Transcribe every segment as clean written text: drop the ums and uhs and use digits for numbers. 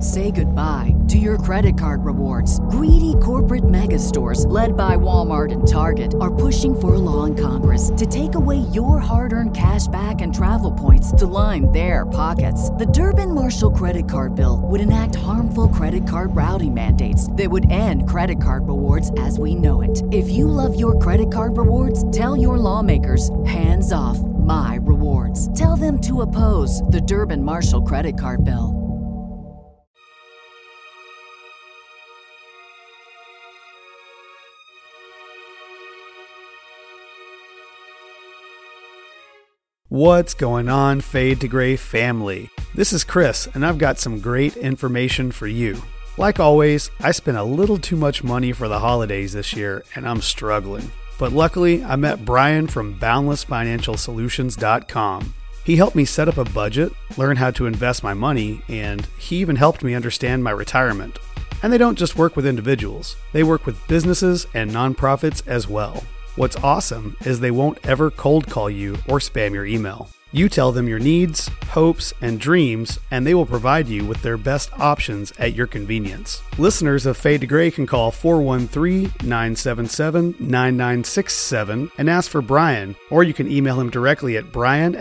Say goodbye to your credit card rewards. Greedy corporate mega stores, led by Walmart and Target, are pushing for a law in Congress to take away your hard-earned cash back and travel points to line their pockets. The Durbin-Marshall credit card bill would enact harmful credit card routing mandates that would end credit card rewards as we know it. If you love your credit card rewards, tell your lawmakers, hands off my rewards. Tell them to oppose the Durbin-Marshall credit card bill. What's going on, Fade to Gray family? This is Chris, and I've got some great information for you. Like always, I spent a little too much money for the holidays this year, and I'm struggling. But luckily, I met Brian from BoundlessFinancialSolutions.com. He helped me set up a budget, learn how to invest my money, and he even helped me understand my retirement. And they don't just work with individuals, they work with businesses and nonprofits as well. What's awesome is they won't ever cold call you or spam your email. You tell them your needs, hopes, and dreams, and they will provide you with their best options at your convenience. Listeners of Fade to Gray can call 413-977-9967 and ask for Brian, or you can email him directly at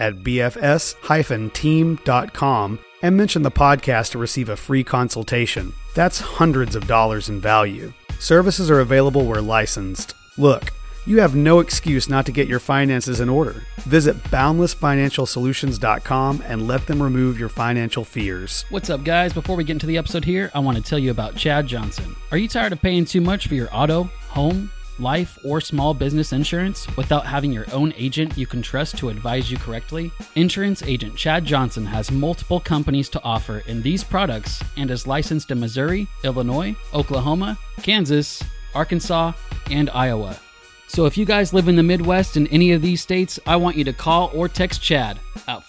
brian@bfs-team.com and mention the podcast to receive a free consultation. That's hundreds of dollars in value. Services are available where licensed. Look, you have no excuse not to get your finances in order. Visit BoundlessFinancialSolutions.com and let them remove your financial fears. What's up, guys? Before we get into the episode here, I want to tell you about Chad Johnson. Are you tired of paying too much for your auto, home, life, or small business insurance without having your own agent you can trust to advise you correctly? Insurance agent Chad Johnson has multiple companies to offer in these products and is licensed in Missouri, Illinois, Oklahoma, Kansas, Arkansas, and Iowa. So if you guys live in the Midwest in any of these states, I want you to call or text Chad at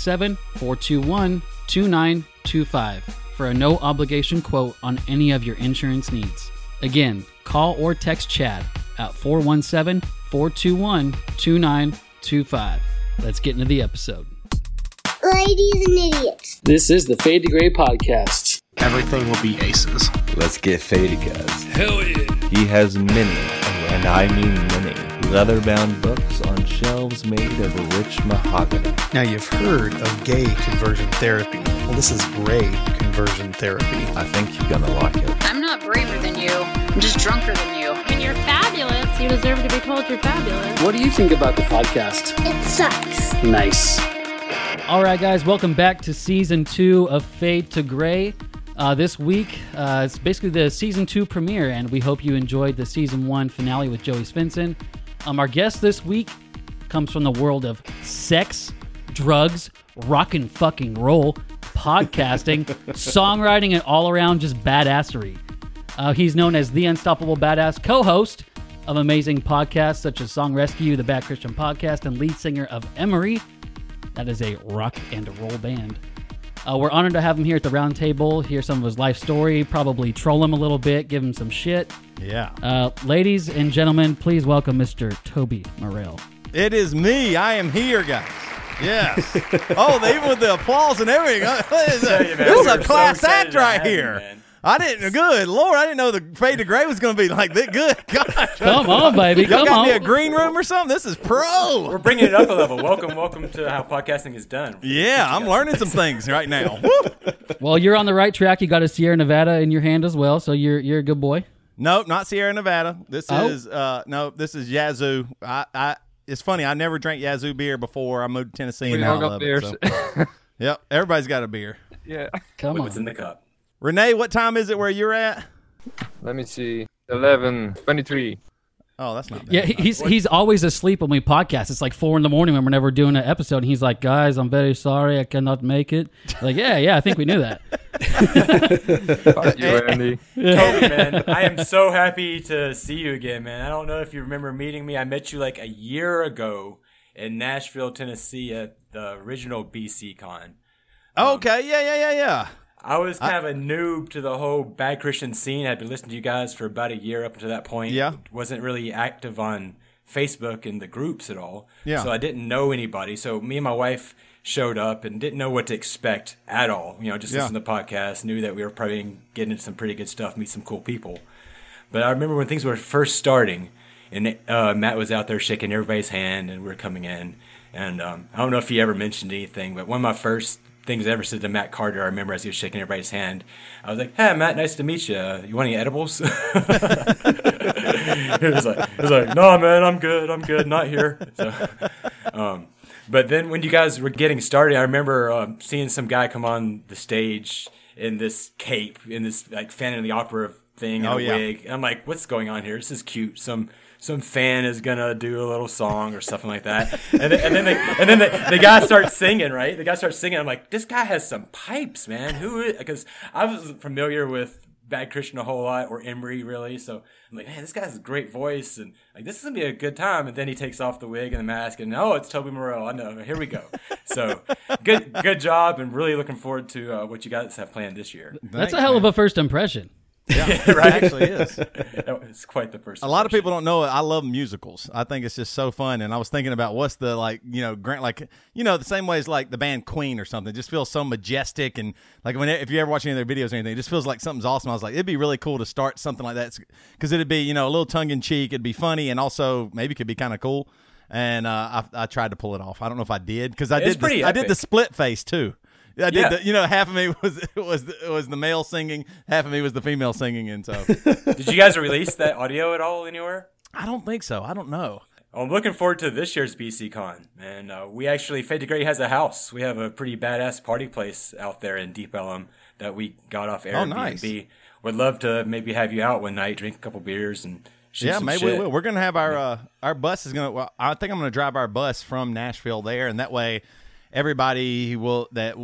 417-421-2925 for a no-obligation quote on any of your insurance needs. Again, call or text Chad at 417-421-2925. Let's get into the episode. Ladies and idiots. This is the Fade to Gray podcast. Everything will be aces. Let's get faded, guys. Hell yeah. He has many, and I mean many, leather-bound books on shelves made of rich mahogany. Now, you've heard of gay conversion therapy. Well, this is gray conversion therapy. I think you're gonna like it. I'm not braver than you. I'm just drunker than you. And you're fabulous. You deserve to be told you're fabulous. What do you think about the podcast? It sucks. Nice. All right, guys, welcome back to Season 2 of Fade to Gray. This week, it's basically the Season 2 premiere, and we hope you enjoyed the Season 1 finale with Joey Svensson. Our guest this week comes from the world of sex, drugs, rock and fucking roll, podcasting, songwriting, and all-around just badassery. He's known as the Unstoppable Badass, co-host of amazing podcasts such as Song Rescue, the Bad Christian Podcast, and lead singer of Emery. That is a rock and roll band. We're honored to have him here at the round table, hear some of his life story, probably troll him a little bit, give him some shit. Yeah. Ladies and gentlemen, please welcome Mr. Toby Morrell. It is me. I am here, guys. Yes. Even with the applause and everything. This is a class act right here. I didn't. Good Lord, I didn't know the Fade to Gray was going to be like that. Good gosh. Come on, baby. Y'all Come got on. me a green room or something? This is pro. We're bringing it up a level. Welcome to how podcasting is done. Yeah, I'm learning some things right now. Woo. Well, you're on the right track. You got a Sierra Nevada in your hand as well, so you're a good boy. Nope, not Sierra Nevada. This is this is Yazoo. It's funny. I never drank Yazoo beer before I moved to Tennessee, and now I love it. So. Yep, everybody's got a beer. Yeah. Come on. What's in the cup? Renee, what time is it where you're at? Let me see. 11:23. Oh, that's not bad. Yeah, he's always asleep when we podcast. It's like 4 a.m. when we're never doing an episode. And he's like, guys, I'm very sorry. I cannot make it. Like, yeah, I think we knew that. Fuck you, Andy. Toby, man, I am so happy to see you again, man. I don't know if you remember meeting me. I met you like a year ago in Nashville, Tennessee at the original BC Con. Okay, yeah. I was kind of a noob to the whole Bad Christian scene. I'd been listening to you guys for about a year up until that point. Yeah. Wasn't really active on Facebook and the groups at all. Yeah. So I didn't know anybody. So me and my wife showed up and didn't know what to expect at all. Just listen to the podcast, knew that we were probably getting into some pretty good stuff, meet some cool people. But I remember when things were first starting, and Matt was out there shaking everybody's hand, and we were coming in. And I don't know if he ever mentioned anything, but one of my first things I ever said to Matt Carter, I remember as he was shaking everybody's hand, I was like, "Hey, Matt, nice to meet you. You want any edibles?" He was like, "No, man, I'm good, not here." So, but then when you guys were getting started, I remember seeing some guy come on the stage in this cape, in this like Phantom of the Opera thing, and a wig. And I'm like, "What's going on here? This is cute. Some fan is gonna do a little song or something like that." And then the guy starts singing, right? The guy starts singing. I'm like, "This guy has some pipes, man. Who is?" Because I was familiar with Bad Christian a whole lot, or Emery really. So I'm like, "Man, this guy has a great voice, and like this is gonna be a good time." And then he takes off the wig and the mask, and it's Toby Morrell. I know. Here we go. So good job, and really looking forward to what you guys have planned this year. That's a hell of a first impression. Yeah, right. It actually is. It's quite the first. A lot of people don't know it. I love musicals. I think it's just so fun. And I was thinking about what's the the same way as like the band Queen or something. It just feels so majestic, and like if you ever watch any of their videos or anything, it just feels like something's awesome. I was like, it'd be really cool to start something like that because it'd be a little tongue in cheek. It'd be funny, and also maybe could be kind of cool. And I tried to pull it off. I don't know if I did because I did the split face too. I did half of me was the male singing, half of me was the female singing, and so. Did you guys release that audio at all anywhere? I don't think so. I don't know. I'm looking forward to this year's BCCon, and we actually, Fade to Gray has a house. We have a pretty badass party place out there in Deep Ellum that we got off Airbnb. Oh, nice. Would love to maybe have you out one night, drink a couple beers, and shoot some maybe shit. we will. We're gonna have our bus is gonna. Well, I think I'm gonna drive our bus from Nashville there, and that way. Everybody on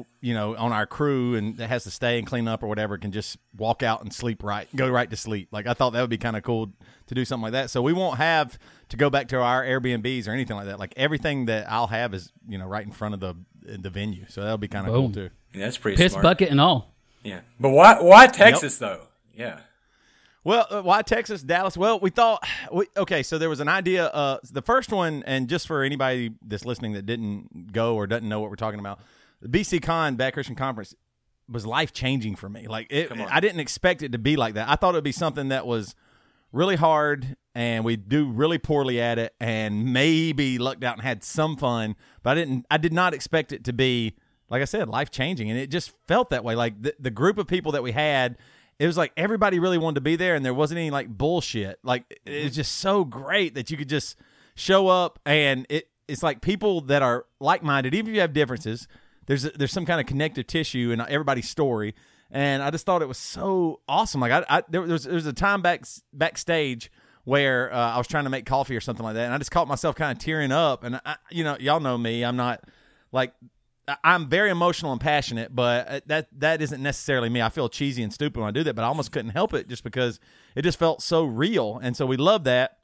our crew and that has to stay and clean up or whatever can just walk out and go right to sleep. Like I thought that would be kind of cool to do something like that. So we won't have to go back to our Airbnbs or anything like that. Like everything that I'll have is right in front of the venue. So that'll be kind of cool too. Yeah, that's pretty Piss smart. bucket and all. Yeah, but why Texas though? Yeah. Well, why Texas, Dallas? Well, we thought, so there was an idea. The first one, and just for anybody that's listening that didn't go or doesn't know what we're talking about, the BCCon, Bad Christian Conference, was life-changing for me. Like I didn't expect it to be like that. I thought it would be something that was really hard, and we'd do really poorly at it, and maybe lucked out and had some fun, but I did not expect it to be, like I said, life-changing, and it just felt that way. Like the group of people that we had, it was like everybody really wanted to be there, and there wasn't any like bullshit. Like it was just so great that you could just show up, and it's like people that are like-minded, even if you have differences. There's some kind of connective tissue in everybody's story, and I just thought it was so awesome. Like there was a time backstage where I was trying to make coffee or something like that, and I just caught myself kind of tearing up. And y'all know me, I'm not like. I'm very emotional and passionate, but that isn't necessarily me. I feel cheesy and stupid when I do that, but I almost couldn't help it just because it just felt so real. And so we loved that.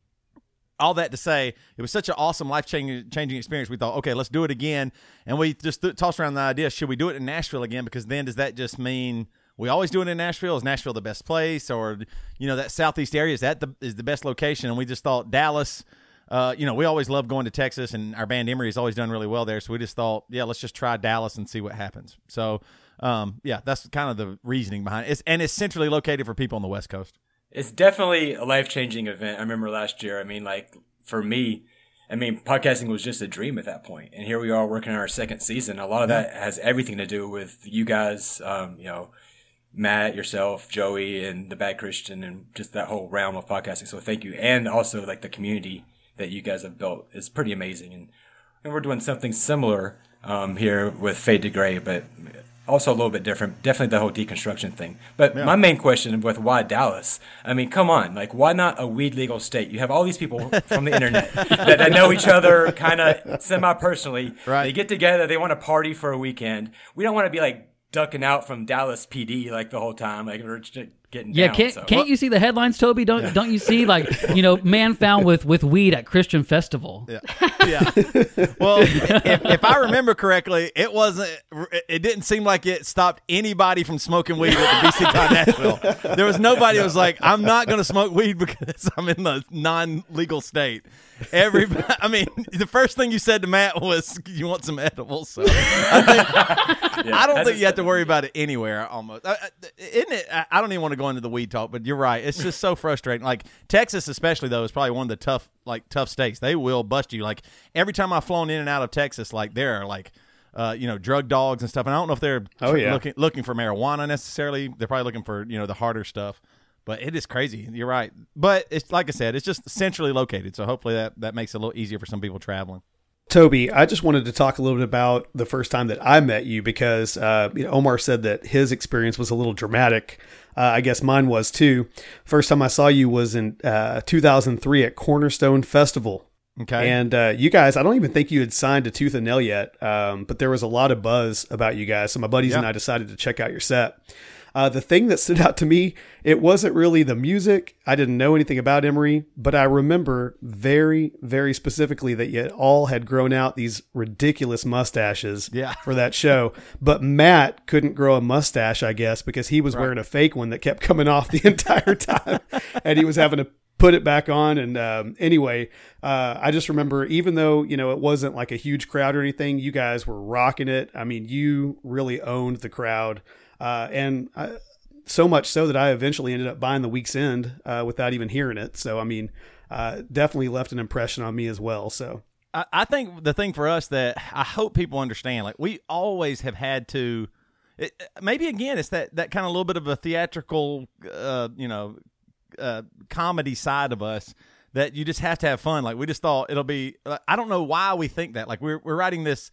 All that to say, it was such an awesome, life-changing experience. We thought, okay, let's do it again. And we just tossed around the idea, should we do it in Nashville again? Because then does that just mean we always do it in Nashville? Is Nashville the best place? Or, that southeast area, is the best location? And we just thought Dallas – we always love going to Texas, and our band Emery has always done really well there. So we just thought, let's just try Dallas and see what happens. So, that's kind of the reasoning behind it. And it's centrally located for people on the West Coast. It's definitely a life-changing event. I remember last year, for me, podcasting was just a dream at that point. And here we are working on our second season. A lot of that has everything to do with you guys, Matt, yourself, Joey, and the Bad Christian, and just that whole realm of podcasting. So thank you. And also like the community that you guys have built is pretty amazing. And we're doing something similar here with Fade to Gray, but also a little bit different. Definitely the whole deconstruction thing. But my main question with why Dallas? Come on, like why not a weed legal state? You have all these people from the internet that know each other kind of semi-personally. Right. They get together, they want to party for a weekend. We don't want to be like ducking out from Dallas PD like the whole time, like we're getting Yeah, down. can't you see the headlines, Toby? Don't you see, like, man found with weed at Christian festival? Yeah. Well, if I remember correctly, it didn't seem like it stopped anybody from smoking weed at the BCCon Nashville. There was nobody who was like, I'm not going to smoke weed because I'm in the non-legal state. The first thing you said to Matt was, you want some edibles? So I don't think you have to worry about it anywhere, almost. Isn't it? I don't even want to go into the weed talk, but you're right. It's just so frustrating. Like, Texas especially, though, is probably one of the tough states. They will bust you. Like, every time I've flown in and out of Texas, like, there are, like, drug dogs and stuff. And I don't know if they're looking for marijuana necessarily. They're probably looking for, the harder stuff. But it is crazy. You're right. But it's like I said, it's just centrally located. So hopefully that makes it a little easier for some people traveling. Toby, I just wanted to talk a little bit about the first time that I met you because Omar said that his experience was a little dramatic. I guess mine was too. First time I saw you was in 2003 at Cornerstone Festival. Okay. And you guys, I don't even think you had signed to Tooth and Nail yet, but there was a lot of buzz about you guys. So my buddies and I decided to check out your set. The thing that stood out to me, it wasn't really the music. I didn't know anything about Emery, but I remember very, very specifically that you all had grown out these ridiculous mustaches for that show. But Matt couldn't grow a mustache, I guess, because he was wearing a fake one that kept coming off the entire time, and he was having to put it back on. And anyway, I just remember, even though, it wasn't like a huge crowd or anything, you guys were rocking it. I mean, you really owned the crowd. And so much so that I eventually ended up buying the Week's End without even hearing it. So, I mean, definitely left an impression on me as well. So I think the thing for us that I hope people understand, like, we always have had to, maybe again, it's that kind of little bit of a theatrical, comedy side of us that you just have to have fun. Like, we just thought it'll be, I don't know why we think that. Like, we're writing this,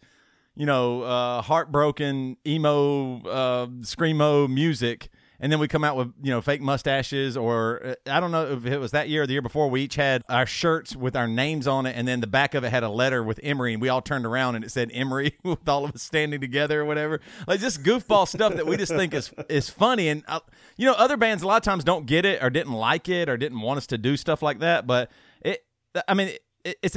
heartbroken emo, screamo music, and then we come out with, fake mustaches, or I don't know if it was that year or the year before, we each had our shirts with our names on it, and then the back of it had a letter with Emery, and we all turned around and it said Emery with all of us standing together or whatever. Like, just goofball stuff that we just think is funny. And, other bands a lot of times don't get it or didn't like it or didn't want us to do stuff like that, but it's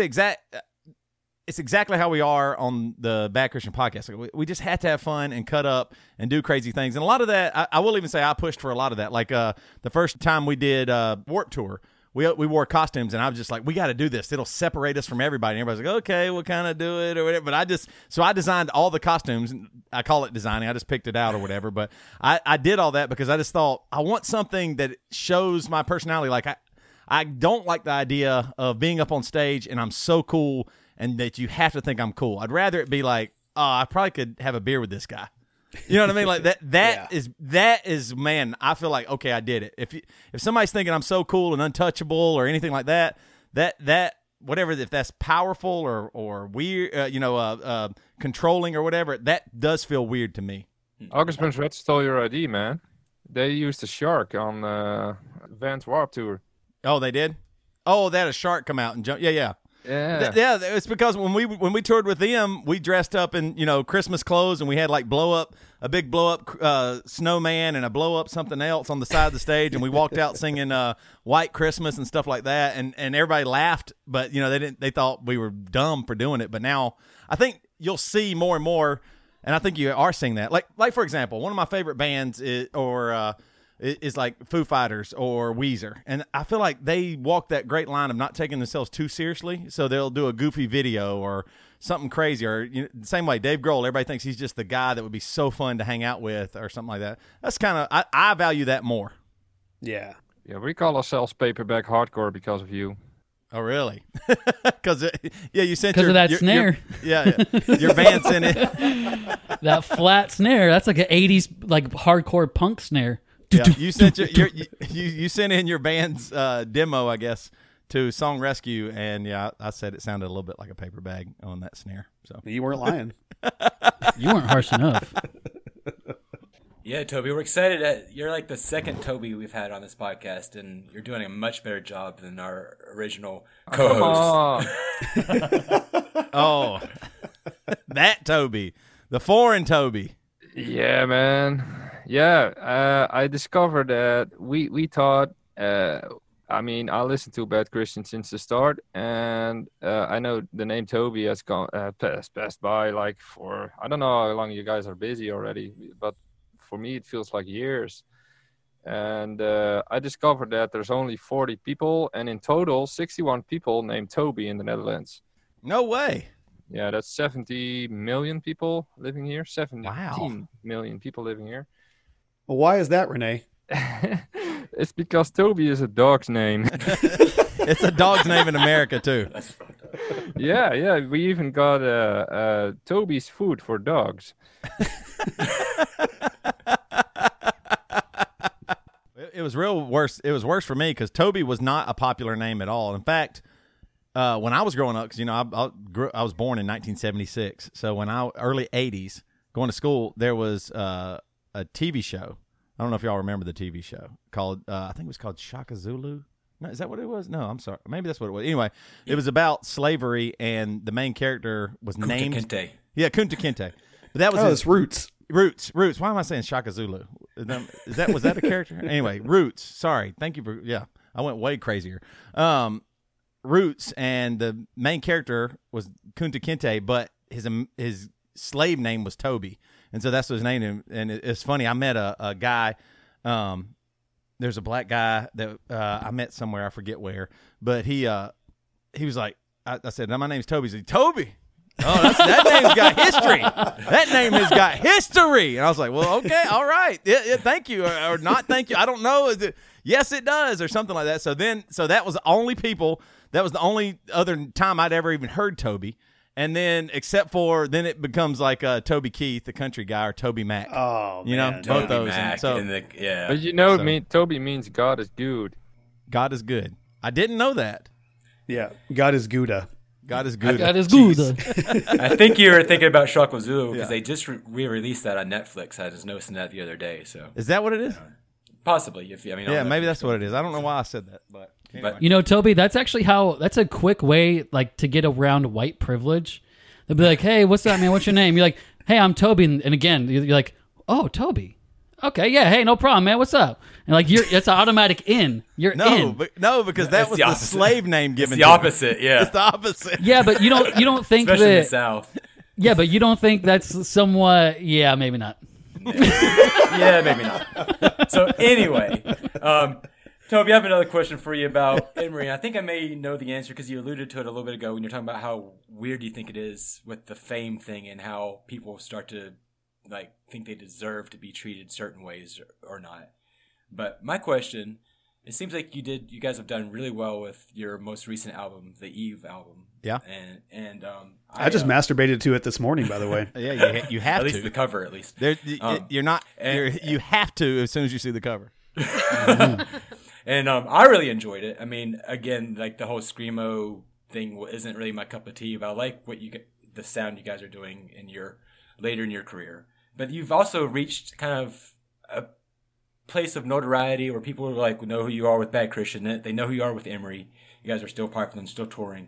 exactly how we are on the Bad Christian Podcast. We just had to have fun and cut up and do crazy things. And a lot of that, I will even say I pushed for a lot of that. Like the first time we did Warped Tour, we wore costumes, and I was just like, we got to do this. It'll separate us from everybody. And everybody's like, okay, we'll kind of do it or whatever. But I designed all the costumes. I call it designing. I just picked it out or whatever. But I did all that because I just thought I want something that shows my personality. Like, I don't like the idea of being up on stage and I'm so cool and that you have to think I'm cool. I'd rather it be like, I probably could have a beer with this guy. You know what I mean? Like that is, man, I feel like, okay, I did it. If somebody's thinking I'm so cool and untouchable or anything like that whatever, if that's powerful or weird, controlling or whatever, that does feel weird to me. August Burns Red stole your ID, man. They used a shark on Vans Warped Tour. Oh, they did? Oh, they had a shark come out and jump. Yeah. Yeah, it's because when we toured with them, we dressed up in Christmas clothes, and we had like a big blow up snowman and a blow up something else on the side of the stage, and we walked out singing White Christmas and stuff like that, and everybody laughed, but they thought we were dumb for doing it. But now I think you'll see more and more, and I think you are seeing that. Like for example, one of my favorite bands is like Foo Fighters or Weezer. And I feel like they walk that great line of not taking themselves too seriously. So they'll do a goofy video or something crazy. Or the same way Dave Grohl, everybody thinks he's just the guy that would be so fun to hang out with or something like that. That's kind of, I value that more. Yeah. Yeah, we call ourselves Paperback Hardcore because of you. Oh, really? Because you sent because of that snare. Your band's in it. That flat snare. That's like an 80s like hardcore punk snare. Yeah, you sent you sent in your band's demo, I guess, to Song Rescue, and I said it sounded a little bit like a paper bag on that snare. So you weren't lying. You weren't harsh enough. Yeah, Toby, we're excited that you're like the second Toby we've had on this podcast, and you're doing a much better job than our original co-host. That Toby, the foreign Toby. Yeah, man. I discovered that we thought. I mean, I listened to Bad Christian since the start, and I know the name Toby has gone passed by like for I don't know how long you guys are busy already, but for me it feels like years. And I discovered that there's only 40 people, and in total 61 people named Toby in the Netherlands. No way. Yeah, that's 70 million people living here. 17 million people living here. Well, why is that, Renee? It's because Toby is a dog's name. It's a dog's name in America too. Yeah. We even got Toby's food for dogs. It was worse. It was worse for me because Toby was not a popular name at all. In fact, when I was growing up, because I was born in 1976, so when early 80s, going to school, there was a TV show. I don't know if y'all remember the TV show called, I think it was called Shaka Zulu. No, is that what it was? No, I'm sorry. Maybe that's what it was. Anyway, it was about slavery, and the main character was named Kinte. Yeah, Kunta Kinte. But that was his Roots. Roots. Why am I saying Shaka Zulu? Was that a character? Anyway, Roots. Sorry. Thank you for, I went way crazier. Roots, and the main character was Kunta Kinte, but his slave name was Toby. And so that's what his name. And it's funny. I met a guy. There's a black guy that I met somewhere. I forget where. But he was like, I said, "No, my name's Toby." He said, "Toby? Oh, that name's got history. That name has got history." And I was like, "Well, okay, all right. Yeah, thank you. Or not thank you. I don't know. Yes, it does," or something like that. So that was the only people. That was the only other time I'd ever even heard Toby. And then, then it becomes like Toby Keith, the country guy, or Toby Mac. Oh, man. Both those. Mac, But Toby means God is good. God is good. I didn't know that. Yeah, God is Gouda. God is Gouda. God is Gouda. I think you were thinking about Shaka Zulu because they just re-released that on Netflix. I was noticing that the other day. So is that what it is? Possibly. Maybe that's what it is. I don't know why I said that, but. Anyway. Toby, that's actually that's a quick way like to get around white privilege. They'll be like, "Hey, what's up, man? What's your name?" You're like, "Hey, I'm Toby." And again, you're like, "Oh, Toby. Okay, yeah, hey, no problem, man. What's up?" And like it's an automatic in. You're in. Because that was the slave name given. It's the opposite, yeah. It's the opposite. Yeah, but you don't think especially in the South. Yeah, but you don't think that's somewhat yeah, maybe not. Yeah, maybe not. So anyway, Toby, I have another question for you about Emery. I think I may know the answer because you alluded to it a little bit ago when you're talking about how weird you think it is with the fame thing and how people start to think they deserve to be treated certain ways or not. But my question, it seems like you guys have done really well with your most recent album, the Eve album. Yeah. And I just masturbated to it this morning, by the way. Yeah, you have at to. least the cover, at least. You have to as soon as you see the cover. And I really enjoyed it. I mean, again, like the whole screamo thing isn't really my cup of tea, but I like the sound you guys are doing later in your career. But you've also reached kind of a place of notoriety where people know who you are with Bad Christian. They know who you are with Emery. You guys are still popular and still touring.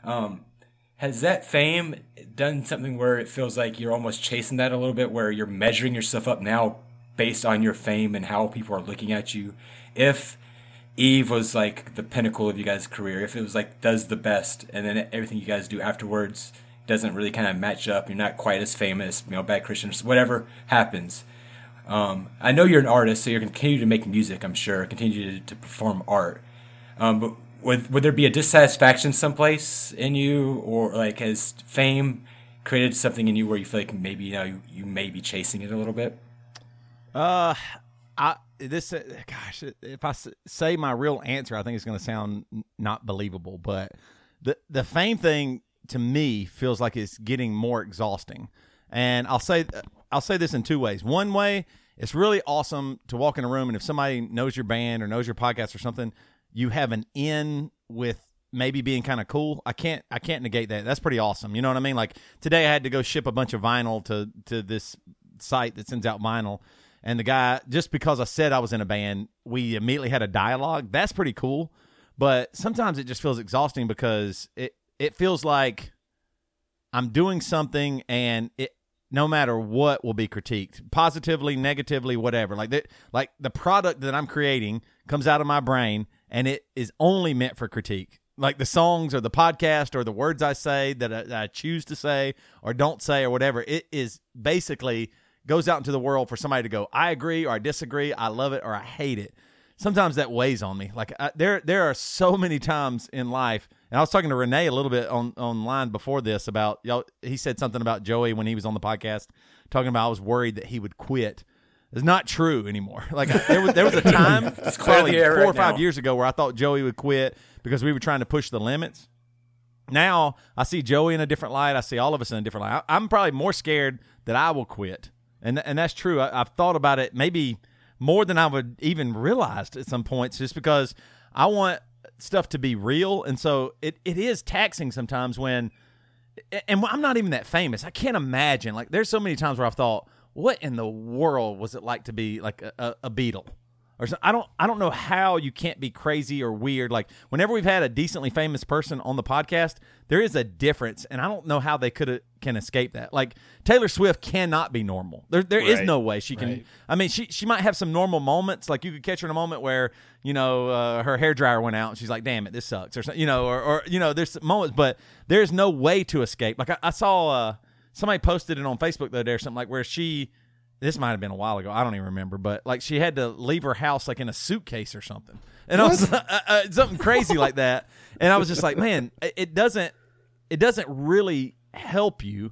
Has that fame done something where it feels like you're almost chasing that a little bit, where you're measuring yourself up now based on your fame and how people are looking at you? If Eve was like the pinnacle of you guys' career, if it was like does the best, and then everything you guys do afterwards doesn't really kind of match up, you're not quite as famous, Bad Christians, whatever happens. I know you're an artist, so you're going to continue to make music, I'm sure, continue to perform art. But would there be a dissatisfaction someplace in you, or has fame created something in you where you feel like maybe you may be chasing it a little bit? If I say my real answer, I think it's going to sound not believable, but the fame thing to me feels like it's getting more exhausting. And I'll say this in two ways. One way, it's really awesome to walk in a room, and if somebody knows your band or knows your podcast or something, you have an in with maybe being kind of cool. I can't negate that. That's pretty awesome. You know what I mean? Like today I had to go ship a bunch of vinyl to this site that sends out vinyl. And the guy, just because I said I was in a band, we immediately had a dialogue. That's pretty cool. But sometimes it just feels exhausting because it feels like I'm doing something and no matter what will be critiqued, positively, negatively, whatever. Like the product that I'm creating comes out of my brain, and it is only meant for critique. Like the songs or the podcast or the words I say that I choose to say or don't say or whatever, it is basically goes out into the world for somebody to go, I agree or I disagree, I love it or I hate it. Sometimes that weighs on me. Like there are so many times in life, and I was talking to Renee a little bit online before this about, he said something about Joey when he was on the podcast, talking about I was worried that he would quit. It's not true anymore. Like there was a time, probably 4 or 5 years ago, where I thought Joey would quit because we were trying to push the limits. Now I see Joey in a different light. I see all of us in a different light. I'm probably more scared that I will quit, and that's true. I've thought about it maybe more than I would even realized at some points, just because I want stuff to be real, and so it is taxing sometimes when. And I'm not even that famous. I can't imagine. Like there's so many times where I've thought, what in the world was it like to be like a Beatle? Or something? I don't know how you can't be crazy or weird. Like whenever we've had a decently famous person on the podcast, there is a difference, and I don't know how they can escape that. Like Taylor Swift cannot be normal. There is no way she can. Right. I mean, she might have some normal moments. Like you could catch her in a moment where her hairdryer went out and she's like, "Damn it, this sucks," or something. Or there's moments, but there's no way to escape. Like I saw somebody posted it on Facebook the other day or something, like where this might have been a while ago. I don't even remember, but like she had to leave her house like in a suitcase or something, and I was something crazy like that. And I was just like, man, it doesn't really help you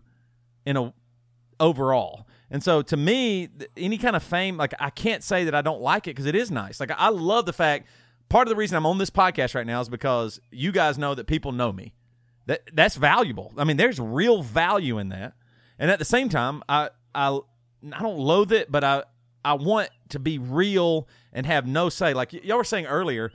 overall. And so to me, any kind of fame, like I can't say that I don't like it because it is nice. Like I love the fact. Part of the reason I'm on this podcast right now is because you guys know that people know me. That's valuable. I mean, there's real value in that. And at the same time, I don't loathe it, but I want to be real and have no say. Like y'all were saying earlier,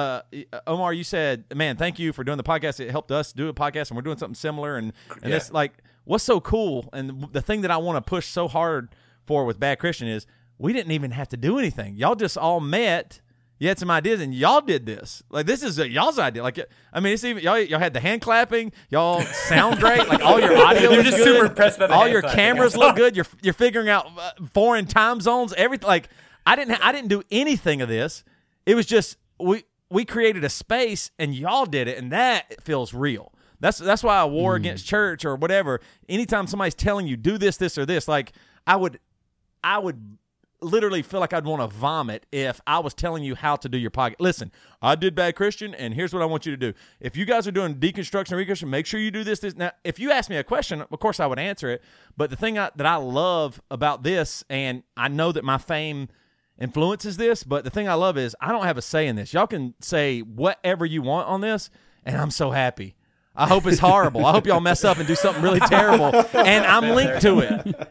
Omar, you said, man, thank you for doing the podcast. It helped us do a podcast, and we're doing something similar. And it's like, what's so cool, and the thing that I want to push so hard for with Bad Christian is we didn't even have to do anything. Y'all just all met. You had some ideas, and y'all did this. Like, this is y'all's idea. Like, I mean, it's even y'all had the hand clapping. Y'all sound great. Like, all your audio is just good. Super impressed by the all your clapping. cameras look good. You're figuring out foreign time zones. Everything. Like, I didn't do anything of this. It was just we created a space, and y'all did it, and that feels real. That's why I war against church or whatever. Anytime somebody's telling you do this, or this, like I would literally feel like I'd want to vomit if I was telling you how to do your podcast. Listen, I did Bad Christian, and here's what I want you to do. If you guys are doing deconstruction or reconstruction, make sure you do this. Now, if you ask me a question, of course I would answer it. But the thing that I love about this, and I know that my fame influences this, but the thing I love is I don't have a say in this. Y'all can say whatever you want on this, and I'm so happy. I hope it's horrible. I hope y'all mess up and do something really terrible. And I'm linked to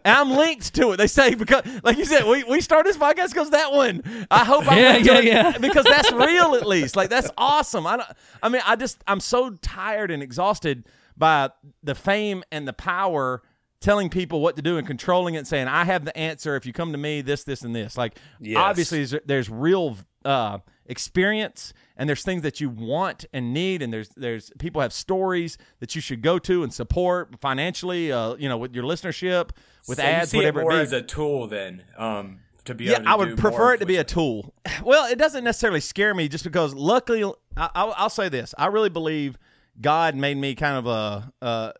it. They say, because, like you said, we started this podcast because that one. I hope I'm linked to it because that's real at least. Like, that's awesome. I'm so tired and exhausted by the fame and the power telling people what to do and controlling it and saying, I have the answer. If you come to me, this, and this. Like, obviously, there's real experience, and there's things that you want and need, and there's people have stories that you should go to and support financially, with your listenership, with so ads, you see whatever it more it be. as a tool then, to be able to I would do prefer more it to be a tool. Well, it doesn't necessarily scare me just because luckily, I'll say this. I really believe God made me kind of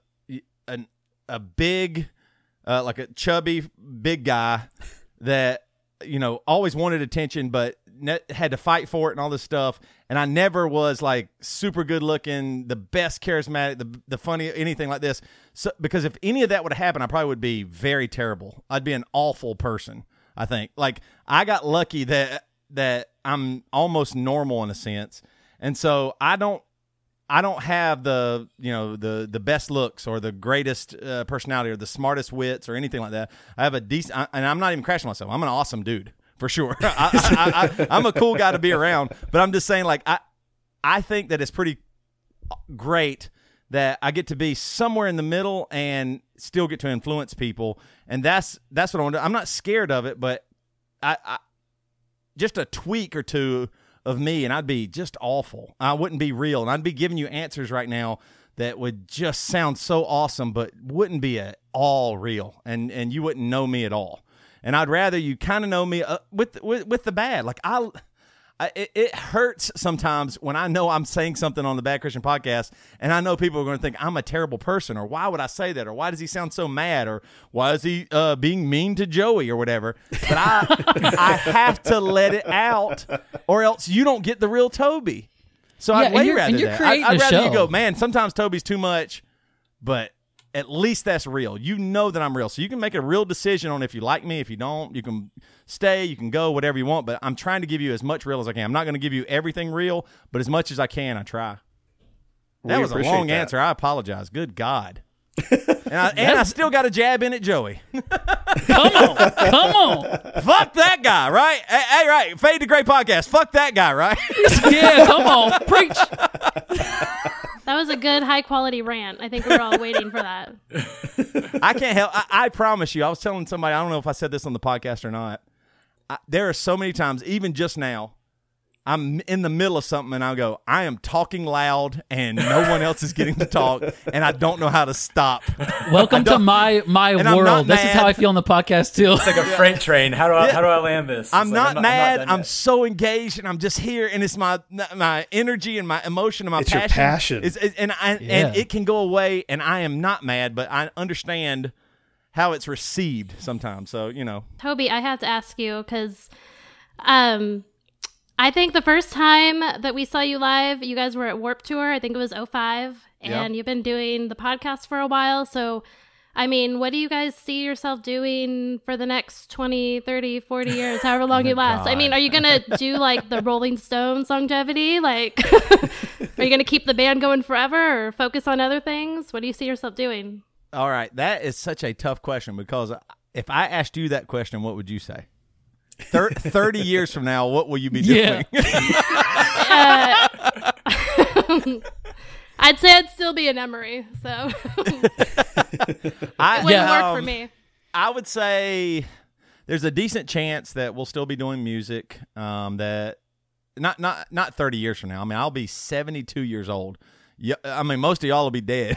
a big, like a chubby, big guy that, always wanted attention, but had to fight for it and all this stuff. And I never was like super good looking, the best charismatic, the funny, anything like this. So, because if any of that would have happened, I probably would be very terrible. I'd be an awful person, I think. Like, I got lucky that I'm almost normal in a sense. And so I don't have the best looks or the greatest personality or the smartest wits or anything like that. I have a decent, and I'm not even crashing myself. I'm an awesome dude for sure. I'm a cool guy to be around, but I'm just saying, like, I think that it's pretty great that I get to be somewhere in the middle and still get to influence people, and that's what I want to do. I'm not scared of it, but I just a tweak or two of me, and I'd be just awful. I wouldn't be real, and I'd be giving you answers right now that would just sound so awesome, but wouldn't be all real, and you wouldn't know me at all. And I'd rather you kind of know me with the bad. Like it hurts sometimes when I know I'm saying something on the Bad Christian Podcast, and I know people are going to think I'm a terrible person, or why would I say that, or why does he sound so mad, or why is he being mean to Joey, or whatever. But I have to let it out, or else you don't get the real Toby. So I'd way rather that. I'd rather you go, man, sometimes Toby's too much, but at least that's real. You know that I'm real. So you can make a real decision on if you like me, if you don't. You can stay, you can go, whatever you want. But I'm trying to give you as much real as I can. I'm not going to give you everything real, but as much as I can, I try. That was a long answer. I apologize. Good God. And I still got a jab in at Joey. Come on. Fuck that guy, right? Hey, right. Fade to Gray Podcast. Fuck that guy, right? Yeah, come on. Preach. That was a good, high-quality rant. I think we were all waiting for that. I can't help. I promise you. I was telling somebody, I don't know if I said this on the podcast or not. There are so many times, even just now, I'm in the middle of something and I go, I am talking loud and no one else is getting to talk and I don't know how to stop. Welcome to my world. This is how I feel on the podcast too. It's like a freight train. How do I land this? I'm not mad. I'm so engaged and I'm just here, and it's my energy and my emotion and my passion. It's your passion. And it can go away, and I am not mad, but I understand how it's received sometimes. So, Toby, I have to ask you because I think the first time that we saw you live, you guys were at Warped Tour. I think it was 2005, and you've been doing the podcast for a while. So, I mean, what do you guys see yourself doing for the next 20, 30, 40 years, however long you last? God. I mean, are you going to do like the Rolling Stones longevity? Like, are you going to keep the band going forever or focus on other things? What do you see yourself doing? All right. That is such a tough question, because if I asked you that question, what would you say? 30 years from now, what will you be doing? I'd say I'd still be in Emory, so it wouldn't work for me. I would say there's a decent chance that we'll still be doing music. That not 30 years from now. I mean, I'll be 72 years old. I mean, most of y'all will be dead.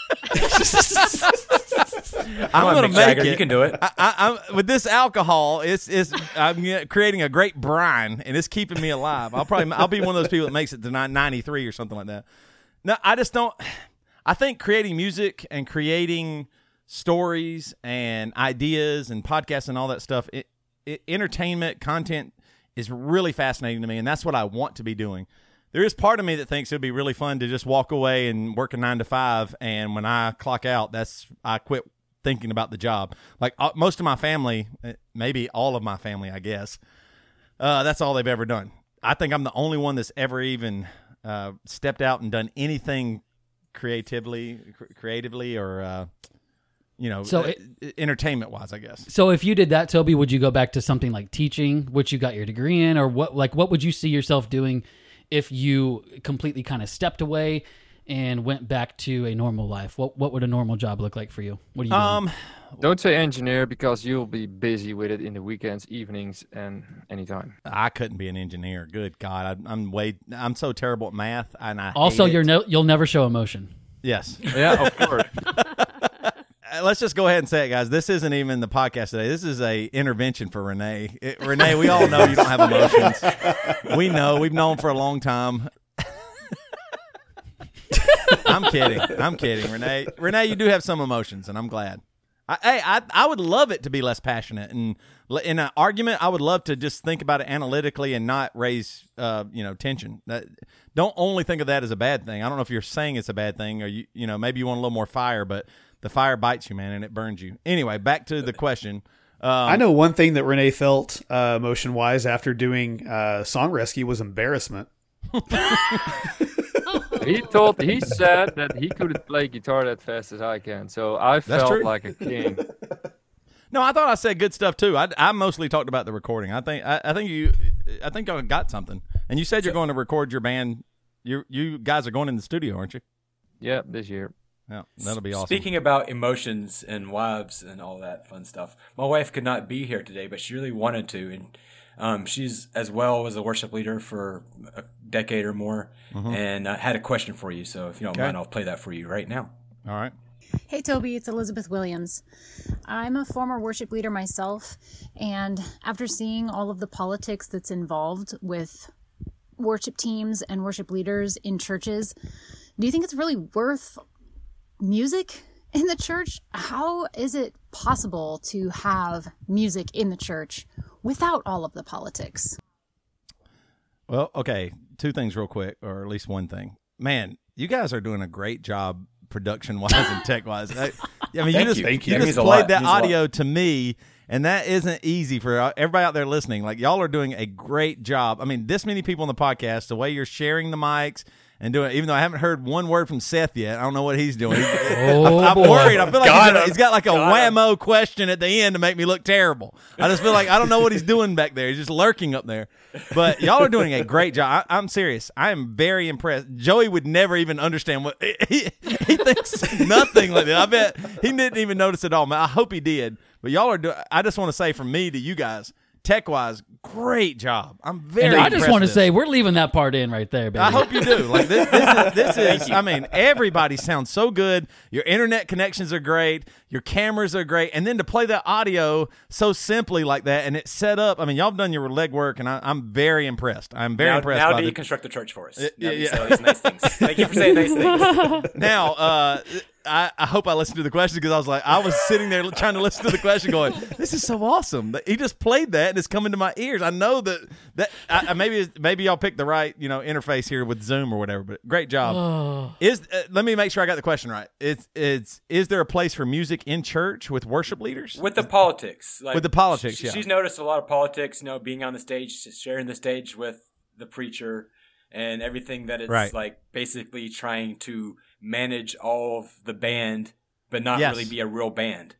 I'm going to make it. You can do it. I'm with this alcohol. I'm creating a great brine, and it's keeping me alive. I'll be one of those people that makes it to 93 or something like that. No, I just don't. I think creating music and creating stories and ideas and podcasts and all that stuff, entertainment content is really fascinating to me, and that's what I want to be doing. There is part of me that thinks it would be really fun to just walk away and work a 9 to 5, and when I clock out, I quit thinking about the job. Like most of my family, maybe all of my family, I guess, that's all they've ever done. I think I'm the only one that's ever even stepped out and done anything creatively or entertainment-wise, I guess. So if you did that, Toby, would you go back to something like teaching, which you got your degree in, or what would you see yourself doing if you completely kind of stepped away and went back to a normal life? What would a normal job look like for you? What are you doing? Don't say engineer, because you'll be busy with it in the weekends, evenings, and anytime. I couldn't be an engineer. Good God, I'm so terrible at math, and you'll never show emotion. Yes. Yeah, of course. Let's just go ahead and say it, guys. This isn't even the podcast today. This is a intervention for Renee. Renee, we all know you don't have emotions. We know. We've known for a long time. I'm kidding, Renee. Renee, you do have some emotions, and I'm glad. I would love it to be less passionate. And in an argument, I would love to just think about it analytically and not raise tension. Don't only think of that as a bad thing. I don't know if you're saying it's a bad thing, or maybe you want a little more fire, but the fire bites you, man, and it burns you. Anyway, back to the question. I know one thing that Renee felt emotion-wise after doing Song Rescue was embarrassment. He said that he couldn't play guitar that fast as I can, so I felt like a king. No, I thought I said good stuff too. I mostly talked about the recording. I think I got something. And you said you're going to record your band. You guys are going in the studio, aren't you? Yeah, this year. Yeah, that'll be awesome. Speaking about emotions and wives and all that fun stuff, my wife could not be here today, but she really wanted to, and she's as well as a worship leader for a decade or more, and I had a question for you. So if you don't mind, I'll play that for you right now. All right. Hey, Toby, it's Elizabeth Williams. I'm a former worship leader myself, and after seeing all of the politics that's involved with worship teams and worship leaders in churches, do you think it's really worth music in the church? How is it possible to have music in the church without all of the politics? Well, okay, two things real quick, or at least one thing. Man, you guys are doing a great job production-wise and tech-wise. I mean, you just played that audio to me, and that isn't easy for everybody out there listening. Like, y'all are doing a great job. I mean, this many people on the podcast, the way you're sharing the mics and doing it, even though I haven't heard one word from Seth yet, I don't know what he's doing. I'm worried. I feel like he's got like a whammo question at the end to make me look terrible. I just feel like I don't know what he's doing back there. He's just lurking up there. But y'all are doing a great job. I'm serious. I am very impressed. Joey would never even understand what he thinks nothing like that. I bet he didn't even notice at all. Man, I hope he did. But y'all are doing. I just want to say from me to you guys, tech-wise, great job. I'm very. I just want to say we're leaving that part in right there, baby. I hope you do. Like this is. I mean, everybody sounds so good. Your internet connections are great. Your cameras are great, and then to play that audio so simply like that, and it's set up. I mean, y'all have done your legwork, and I'm very impressed. I'm very impressed. Now deconstruct the church for us. Say these nice things. Thank you for saying nice things. Now, I hope I listened to the question because I was sitting there trying to listen to the question going, this is so awesome. He just played that and it's coming to my ears. I know that maybe y'all picked the right, interface here with Zoom or whatever, but great job. Let me make sure I got the question right. Is there a place for music in church with worship leaders? With the politics. With the politics, yeah. She's noticed a lot of politics, being on the stage, sharing the stage with the preacher and everything that it's like basically trying to manage all of the band, but not really be a real band.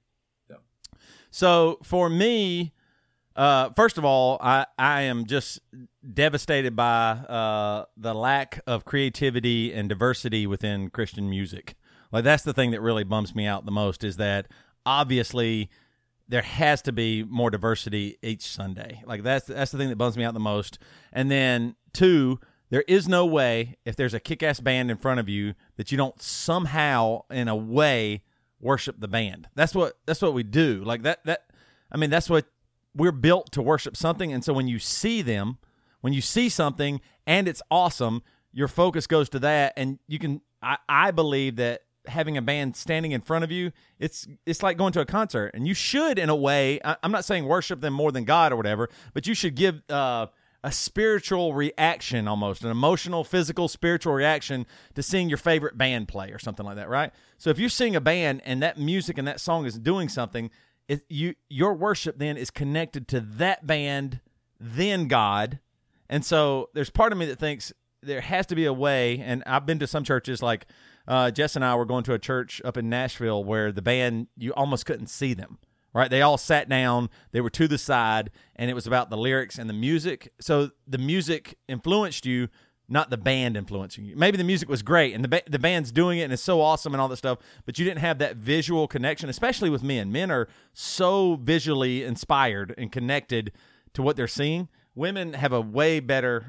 So for me, first of all, I am just devastated by the lack of creativity and diversity within Christian music. Like that's the thing that really bums me out the most is that obviously there has to be more diversity each Sunday. Like that's the thing that bums me out the most. And then two, there is no way, if there's a kick-ass band in front of you, that you don't somehow, in a way, worship the band. That's what we do. Like that's what we're built to worship something. And so when you see them, when you see something and it's awesome, your focus goes to that. And you can, I believe that having a band standing in front of you, it's like going to a concert. And you should, in a way, I'm not saying worship them more than God or whatever, but you should give a spiritual reaction, almost an emotional, physical, spiritual reaction to seeing your favorite band play or something like that, right? So if you're seeing a band and that music and that song is doing something, your worship then is connected to that band, then God. And so there's part of me that thinks there has to be a way, and I've been to some churches like Jess and I were going to a church up in Nashville where the band, you almost couldn't see them. Right, they all sat down, they were to the side, and it was about the lyrics and the music. So the music influenced you, not the band influencing you. Maybe the music was great, and the band's doing it, and it's so awesome and all that stuff, but you didn't have that visual connection, especially with men. Men are so visually inspired and connected to what they're seeing. Women have a way better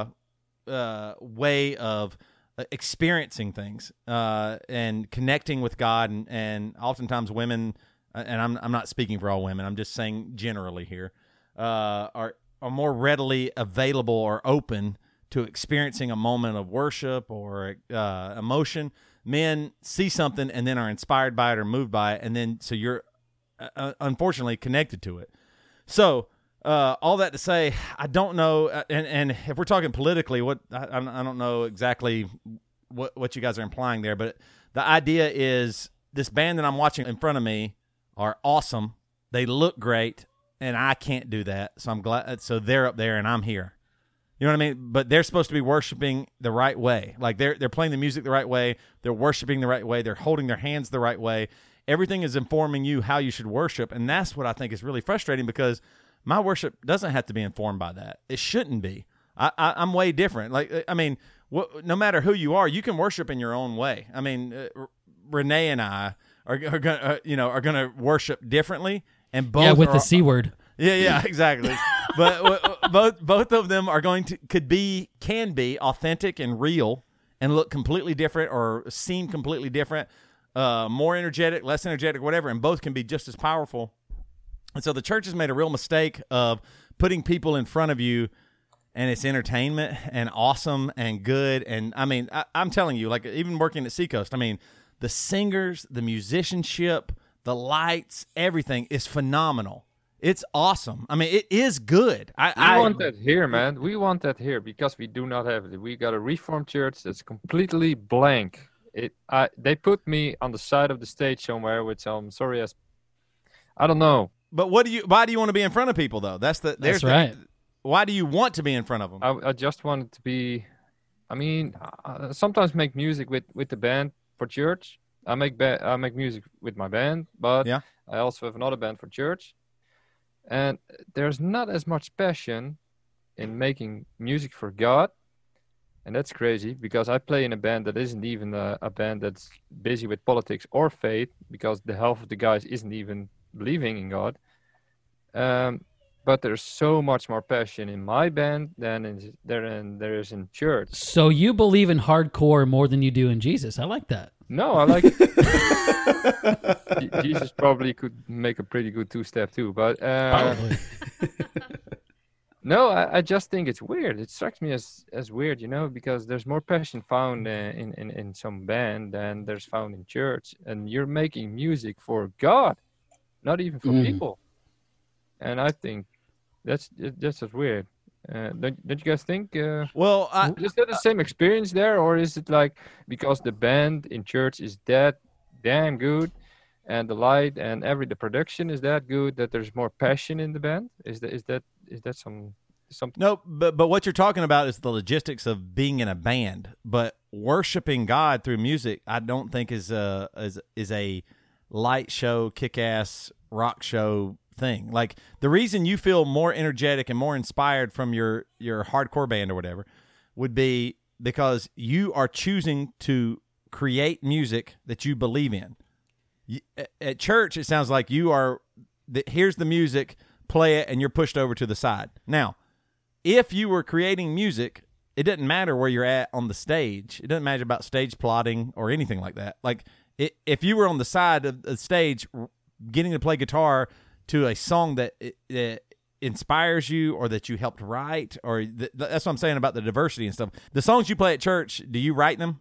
way of experiencing things and connecting with God, and oftentimes women... and I'm not speaking for all women, I'm just saying generally here, are more readily available or open to experiencing a moment of worship or emotion. Men see something and then are inspired by it or moved by it, and then so you're unfortunately connected to it. So all that to say, I don't know, and if we're talking politically, I don't know exactly what you guys are implying there, but the idea is this band that I'm watching in front of me are awesome. They look great, and I can't do that. So I'm glad. So they're up there, and I'm here. You know what I mean? But they're supposed to be worshiping the right way. Like they're playing the music the right way. They're worshiping the right way. They're holding their hands the right way. Everything is informing you how you should worship, and that's what I think is really frustrating because my worship doesn't have to be informed by that. It shouldn't be. I'm way different. Like I mean, no matter who you are, you can worship in your own way. I mean, Renee and I are gonna worship differently, and both with the C word. Yeah, exactly. But both of them are can be authentic and real, and look completely different or seem completely different more energetic, less energetic, whatever, and both can be just as powerful. And so the church has made a real mistake of putting people in front of you, and it's entertainment and awesome and good. And I mean, I'm telling you, like even working at Seacoast, I mean, the singers, the musicianship, the lights, everything is phenomenal. It's awesome. I mean, it is good. We want that here, man. We want that here because we do not have it. We got a Reformed church that's completely blank. They put me on the side of the stage somewhere with some sorry-ass, I don't know. But why do you want to be in front of people, though? That's right. Why do you want to be in front of them? I just wanted to be, I mean, sometimes make music with the band for church. I make music with my band, but I also have another band for church. And there's not as much passion in making music for God. And that's crazy because I play in a band that isn't even a band that's busy with politics or faith because the half of the guys isn't even believing in God. But there's so much more passion in my band than there is in church. So you believe in hardcore more than you do in Jesus. I like that. No, I like Jesus probably could make a pretty good two-step too, but no, I just think it's weird. It strikes me as weird, you know, because there's more passion found in some band than there's found in church, and you're making music for God, not even for people. And I think that's just weird. Don't you guys think? Is that the same experience there, or is it like because the band in church is that damn good, and the light and the production is that good that there's more passion in the band? Is that something? No, but what you're talking about is the logistics of being in a band. But worshiping God through music, I don't think is a light show, kick-ass rock show thing. Like the reason you feel more energetic and more inspired from your hardcore band or whatever would be because you are choosing to create music that you believe in. At church, it sounds like you are, here's the music, play it, and you're pushed over to the side. Now, if you were creating music, it doesn't matter where you're at on the stage. It doesn't matter about stage plotting or anything like that. Like if you were on the side of the stage getting to play guitar to a song that inspires you or that you helped write, or that's what I'm saying about the diversity and stuff. The songs you play at church, do you write them?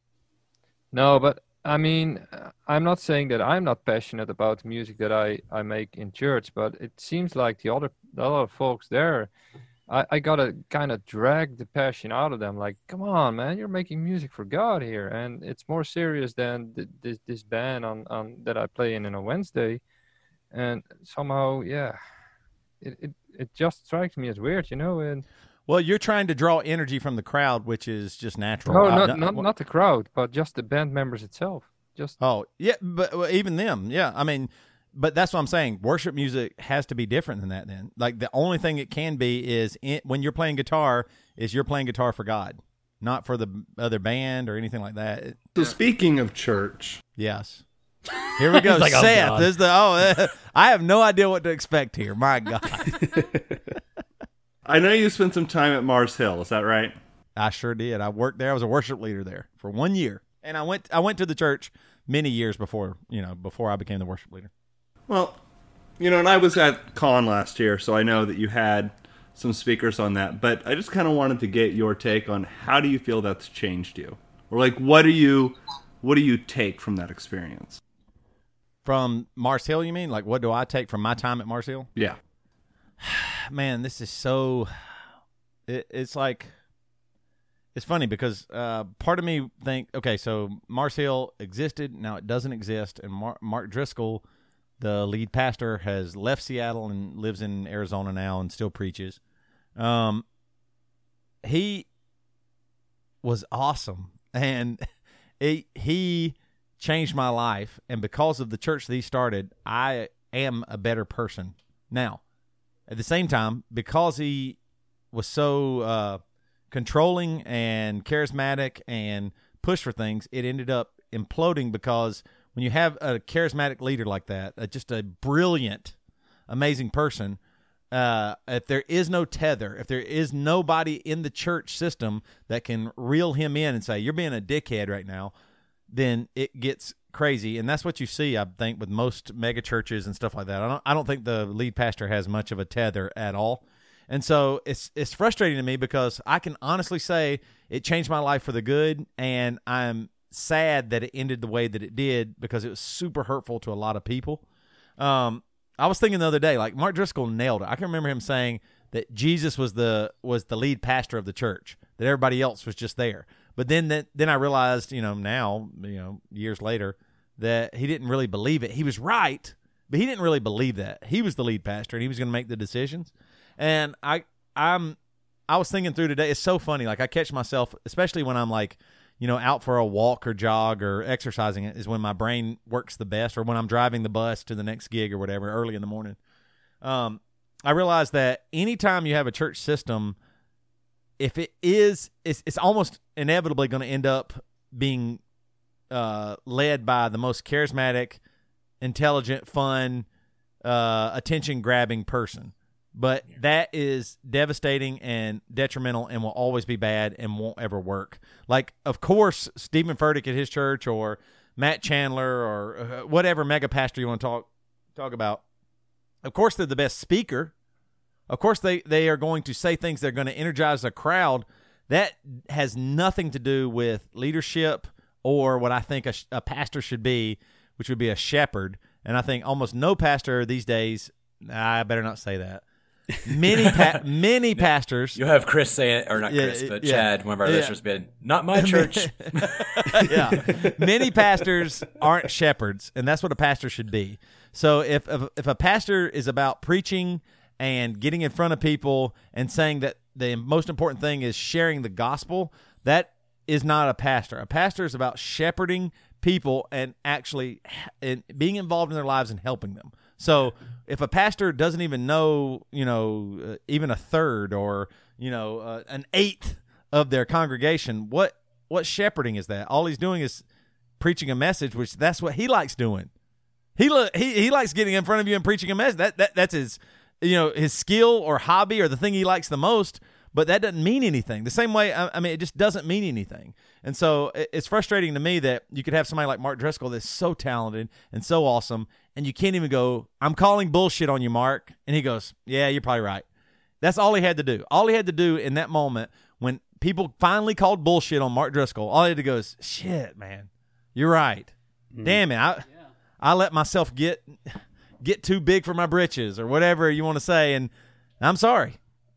No, but I mean, I'm not saying that I'm not passionate about the music that I make in church, but it seems like the other folks there, I gotta kind of drag the passion out of them. Like, come on, man, you're making music for God here, and it's more serious than this band on that I play in a Wednesday. And somehow, it just strikes me as weird, you know. And well, you're trying to draw energy from the crowd, which is just natural. No, not the crowd, but just the band members itself. But even them, yeah. I mean, but that's what I'm saying. Worship music has to be different than that. Then, like the only thing it can be is when you're playing guitar, is you're playing guitar for God, not for the other band or anything like that. So speaking of church, yes. Here we go, like, Seth. oh, This is I have no idea what to expect here. My God. I know you spent some time at Mars Hill. Is that right? I sure did. I worked there. I was a worship leader there for 1 year, and I went to the church many years before I became the worship leader. Well, and I was at Con last year, so I know that you had some speakers on that. But I just kind of wanted to get your take on how do you feel that's changed you, or like what do you take from that experience? From Mars Hill, you mean? Like, what do I take from my time at Mars Hill? Yeah. Man, this is so... It's like... It's funny because part of me think, okay, so Mars Hill existed, now it doesn't exist, and Mark Driscoll, the lead pastor, has left Seattle and lives in Arizona now and still preaches. He was awesome, and he changed my life, and because of the church that he started, I am a better person now. At the same time, because he was so controlling and charismatic and push for things, it ended up imploding because when you have a charismatic leader like that, just a brilliant, amazing person, if there is no tether, if there is nobody in the church system that can reel him in and say, you're being a dickhead right now, then it gets crazy, and that's what you see, I think, with most mega churches and stuff like that. I don't think the lead pastor has much of a tether at all. And so it's frustrating to me because I can honestly say it changed my life for the good, and I'm sad that it ended the way that it did because it was super hurtful to a lot of people. I was thinking the other day, like Mark Driscoll nailed it. I can remember him saying that Jesus was the lead pastor of the church, that everybody else was just there. But then I realized, now, years later, that he didn't really believe it. He was right, but he didn't really believe that. He was the lead pastor, and he was going to make the decisions. And I was thinking through today, it's so funny. Like I catch myself, especially when I'm like, out for a walk or jog or exercising, it is when my brain works the best, or when I'm driving the bus to the next gig or whatever early in the morning. I realize that anytime you have a church system, if it's almost inevitably going to end up being led by the most charismatic, intelligent, fun, attention-grabbing person. But that is devastating and detrimental and will always be bad and won't ever work. Like, of course, Stephen Furtick at his church, or Matt Chandler, or whatever mega pastor you want to talk about, of course they're the best speaker. Of course they are going to say things that are going to energize a crowd. That has nothing to do with leadership or what I think a pastor should be, which would be a shepherd. And I think almost no pastor these days, I better not say that. Many pastors. You'll have Chris say it, or not Chris, but Chad, one of our listeners, been, not my church. Yeah. Many pastors aren't shepherds, and that's what a pastor should be. So if a pastor is about preaching and getting in front of people and saying that the most important thing is sharing the gospel, that is not a pastor. A pastor is about shepherding people and actually being involved in their lives and helping them. So if a pastor doesn't even know, even a third or, an eighth of their congregation, what shepherding is that? All he's doing is preaching a message, which that's what he likes doing. He likes getting in front of you and preaching a message. That's his, his skill or hobby or the thing he likes the most. But that doesn't mean anything. The same way, it just doesn't mean anything. And so it's frustrating to me that you could have somebody like Mark Driscoll that's so talented and so awesome, and you can't even go, I'm calling bullshit on you, Mark. And he goes, yeah, you're probably right. That's all he had to do. All he had to do in that moment when people finally called bullshit on Mark Driscoll, all he had to go is, shit, man, you're right. Mm-hmm. Damn it, I let myself get too big for my britches or whatever you want to say, and I'm sorry.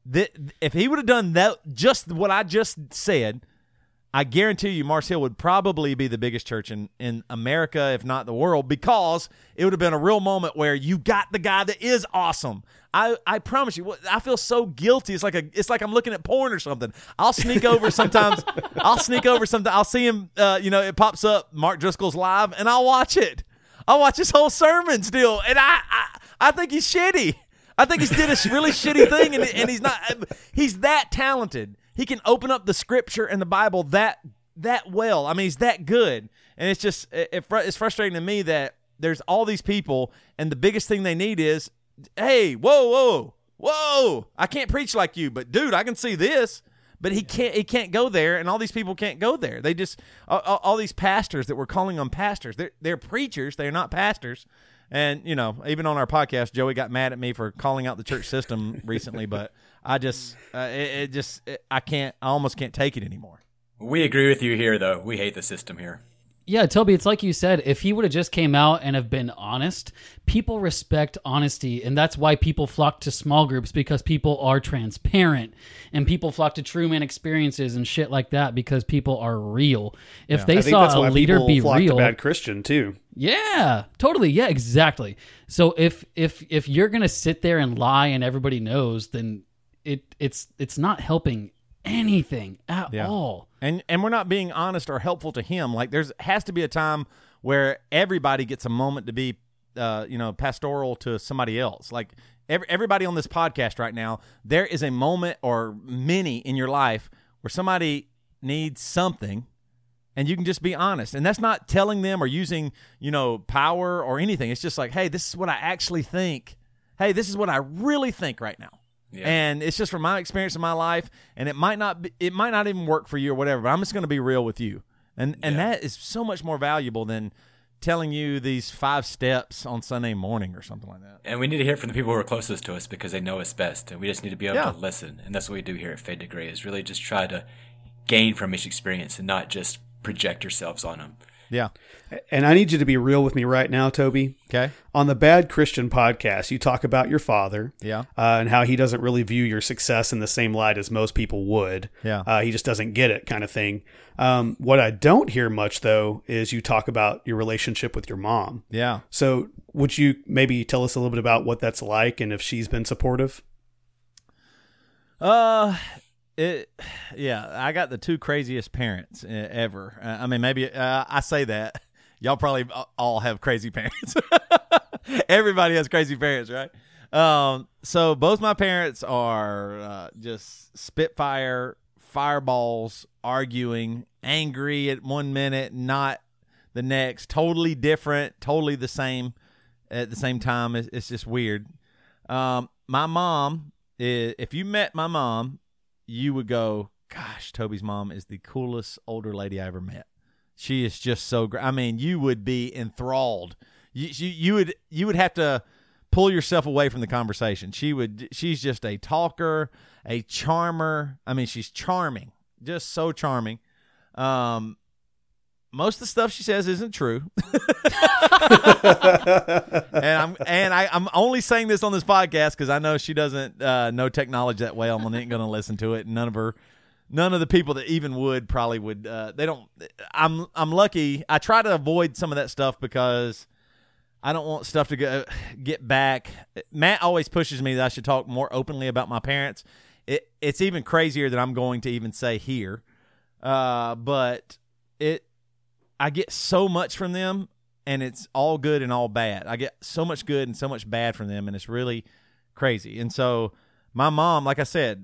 If he would have done that, just what I just said, I guarantee you Mars Hill would probably be the biggest church in America, if not the world, because it would have been a real moment where you got the guy that is awesome. I promise you, I feel so guilty. It's like I'm looking at porn or something. I'll sneak over sometimes. I'll see him, it pops up, Mark Driscoll's live, and I'll watch it. I'll watch his whole sermon still, and I think he's shitty. I think he's did a really shitty thing, and he's that talented. He can open up the scripture and the Bible that well. I mean, he's that good. And it's just, it's frustrating to me that there's all these people, and the biggest thing they need is, hey, whoa, I can't preach like you, but dude, I can see this. But he can't go there, and all these people can't go there. They just, all these pastors that we're calling them pastors, they're preachers, they're not pastors. And, even on our podcast, Joey got mad at me for calling out the church system recently, but I almost can't take it anymore. We agree with you here, though. We hate the system here. Yeah, Toby, it's like you said, if he would have just came out and have been honest, people respect honesty, and that's why people flock to small groups, because people are transparent, and people flock to True Man experiences and shit like that because people are real. If they saw a leader be real, to Bad Christian too. Yeah, totally. Yeah, exactly. So if you're gonna sit there and lie and everybody knows, then it's not helping anything at all. And we're not being honest or helpful to him. Like has to be a time where everybody gets a moment to be pastoral to somebody else. Like everybody on this podcast right now, there is a moment or many in your life where somebody needs something and you can just be honest. And that's not telling them or using, power or anything. It's just like, hey, this is what I actually think. Hey, this is what I really think right now. Yeah. And it's just from my experience in my life, and it might not even work for you or whatever, but I'm just going to be real with you. And that is so much more valuable than telling you these 5 steps on Sunday morning or something like that. And we need to hear from the people who are closest to us because they know us best. And we just need to be able to listen. And that's what we do here at Fade to Gray, is really just try to gain from each experience and not just project yourselves on them. Yeah. And I need you to be real with me right now, Toby. Okay. On the Bad Christian podcast, you talk about your father. Yeah. And how he doesn't really view your success in the same light as most people would. Yeah. He just doesn't get it, kind of thing. What I don't hear much, though, is you talk about your relationship with your mom. Yeah. So would you maybe tell us a little bit about what that's like and if she's been supportive? Yeah, I got the 2 craziest parents ever. I mean, maybe I say that. Y'all probably all have crazy parents. Everybody has crazy parents, right? So both my parents are just spitfire, fireballs, arguing, angry at one minute, not the next, totally different, totally the same at the same time. It's just weird. My mom, if you met my mom, you would go, gosh, Toby's mom is the coolest older lady I ever met. She is just so great. I mean, you would be enthralled. You would have to pull yourself away from the conversation. She's just a talker, a charmer. I mean, she's charming, just so charming. Most of the stuff she says isn't true. and I'm only saying this on this podcast because I know she doesn't know technology that well. I'm not going to listen to it. None of the people that even would probably would. They don't. I'm lucky. I try to avoid some of that stuff because I don't want stuff to get back. Matt always pushes me that I should talk more openly about my parents. It's even crazier that I'm going to even say here, but I get so much from them, and it's all good and all bad. I get so much good and so much bad from them, and it's really crazy. And so my mom, like I said,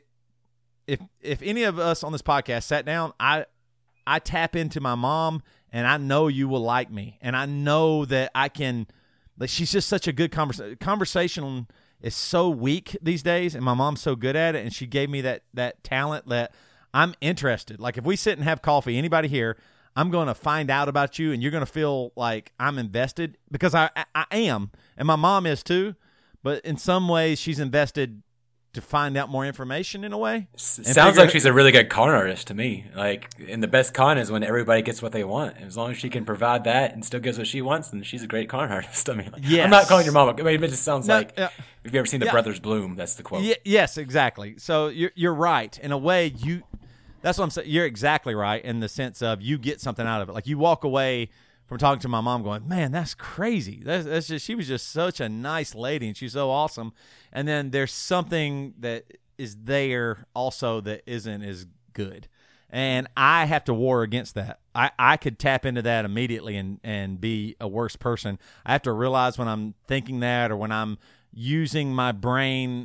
if any of us on this podcast sat down, I tap into my mom, and I know you will like me, and I know that I can. Like, she's just such a good conversation. Is so weak these days, and my mom's so good at it, and she gave me that talent that I'm interested. Like, if we sit and have coffee, anybody here, I'm going to find out about you, and you're going to feel like I'm invested because I am, and my mom is too. But in some ways, she's invested to find out more information in a way. Sounds like she's a really good con artist to me. Like, and the best con is when everybody gets what they want. And as long as she can provide that and still gives what she wants, then she's a great con artist. I mean, like, yes. I'm not calling your mom. I mean, it just sounds like. Yeah. Have you ever seen The Brothers Bloom? That's the quote. Yes, exactly. So you're right. In a way, that's what I'm saying. You're exactly right in the sense of you get something out of it. Like, you walk away from talking to my mom going, man, that's crazy. That's just, she was just such a nice lady, and she's so awesome. And then there's something that is there also that isn't as good. And I have to war against that. I could tap into that immediately and be a worse person. I have to realize when I'm thinking that, or when I'm using my brain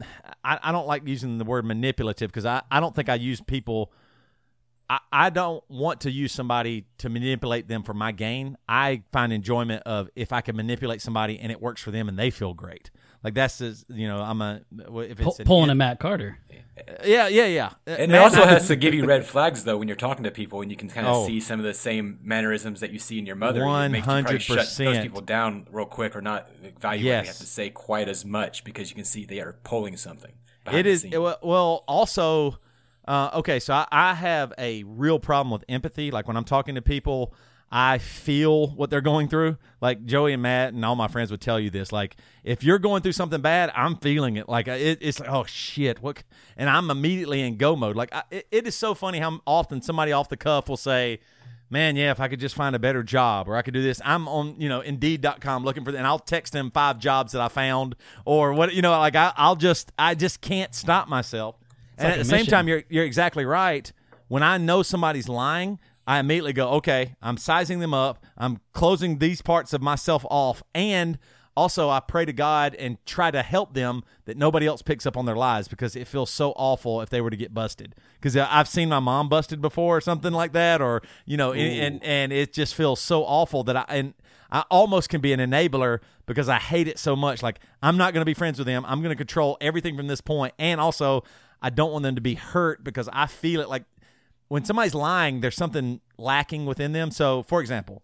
I don't like using the word manipulative, because I don't think I use people. I don't want to use somebody to manipulate them for my gain. I find enjoyment of if I can manipulate somebody and it works for them and they feel great. Like, that's if it's pulling a Matt Carter. Yeah. And it also has to give you red flags, though, when you're talking to people and you can kind of see some of the same mannerisms that you see in your mother. 100%. It makes you probably shut those people down real quick, or not value what they have to say quite as much, because you can see they are pulling something. It is. Well, also, okay, so I have a real problem with empathy. Like, when I'm talking to people, I feel what they're going through. Like, Joey and Matt and all my friends would tell you this. Like, if you're going through something bad, I'm feeling it. Like, it's like, oh shit, what? And I'm immediately in go mode. Like, it is so funny how often somebody off the cuff will say, man, yeah, if I could just find a better job, or I could do this. I'm on, Indeed.com looking for that, and I'll text them 5 jobs that I found, or what, like I just can't stop myself. And at the same time, you're exactly right. When I know somebody's lying, I immediately go, okay, I'm sizing them up. I'm closing these parts of myself off. And also, I pray to God and try to help them that nobody else picks up on their lies, because it feels so awful if they were to get busted. Because I've seen my mom busted before, or something like that, or, and it just feels so awful that I almost can be an enabler, because I hate it so much. Like, I'm not going to be friends with them. I'm going to control everything from this point. And also, I don't want them to be hurt, because I feel it. Like, when somebody's lying, there's something lacking within them. So, for example,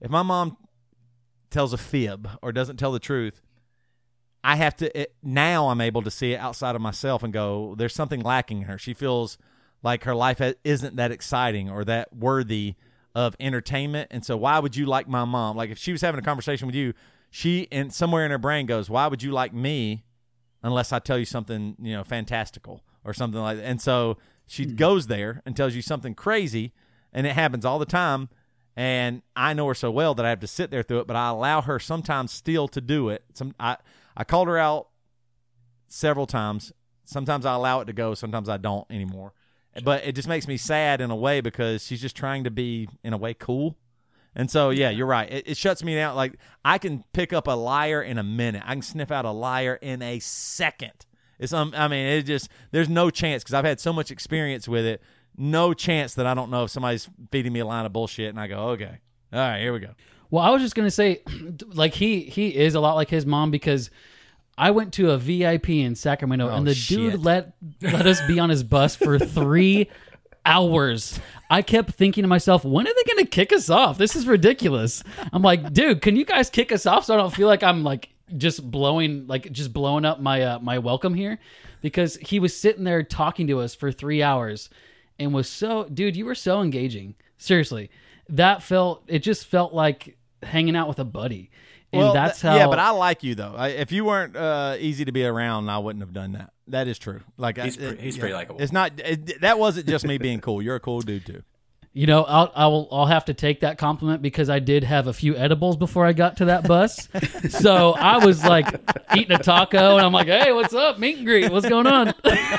if my mom tells a fib or doesn't tell the truth, I have to now I'm able to see it outside of myself and go, there's something lacking in her. She feels like her life isn't that exciting or that worthy of entertainment. And so why would you like my mom? Like if she was having a conversation with you, she and somewhere in her brain goes, why would you like me unless I tell you something, fantastical or something like that. And so she goes there and tells you something crazy, and it happens all the time. And I know her so well that I have to sit there through it, but I allow her sometimes still to do it. I called her out several times. Sometimes I allow it to go. Sometimes I don't anymore. But it just makes me sad in a way because she's just trying to be, in a way, cool. And so, yeah, you're right. It shuts me down. Like, I can pick up a liar in a minute. I can sniff out a liar in a second. There's no chance because I've had so much experience with it. No chance that I don't know if somebody's feeding me a line of bullshit, and I go, okay, all right, here we go. Well, I was just going to say, like, he is a lot like his mom because I went to a VIP in Sacramento, and the dude let us be on his bus for 3 hours. I kept thinking to myself, when are they going to kick us off? This is ridiculous. I'm like, dude, can you guys kick us off so I don't feel like I'm like just blowing up my welcome here? Because he was sitting there talking to us for 3 hours and was so, dude, you were so engaging. Seriously, it just felt like hanging out with a buddy. And that's how. Yeah, but I like you though. If you weren't easy to be around, I wouldn't have done that. That is true. Like he's pretty likable. It's not. That wasn't just me being cool. You're a cool dude too. I'll have to take that compliment because I did have a few edibles before I got to that bus. So I was like eating a taco, and I'm like, "Hey, what's up? Meet and greet. What's going on?"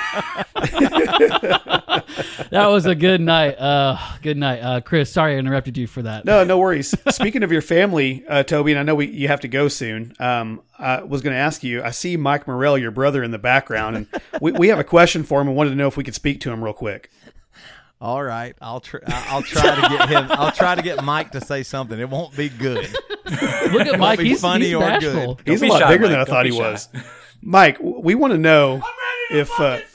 That was a good night. Good night, Chris. Sorry I interrupted you for that. No worries. Speaking of your family, Toby, and I know you have to go soon. I was going to ask you. I see Mike Morrell, your brother, in the background, and we have a question for him and wanted to know if we could speak to him real quick. All right, I'll try to get him. I'll try to get Mike to say something. It won't be good. Look at Mike. He's funny he's or bashful. good. He's a lot bigger than I thought he was. Mike, we want to know if.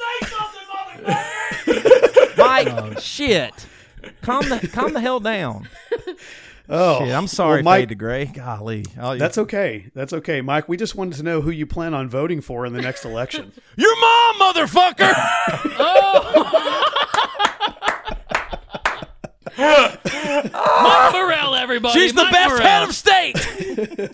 Mike, shit! Calm the hell down. Oh, shit, I'm sorry, Mike, Fade to Gray. Golly, that's okay. That's okay, Mike. We just wanted to know who you plan on voting for in the next election. Your mom, motherfucker! Mike Morrell, everybody. She's the best head of state.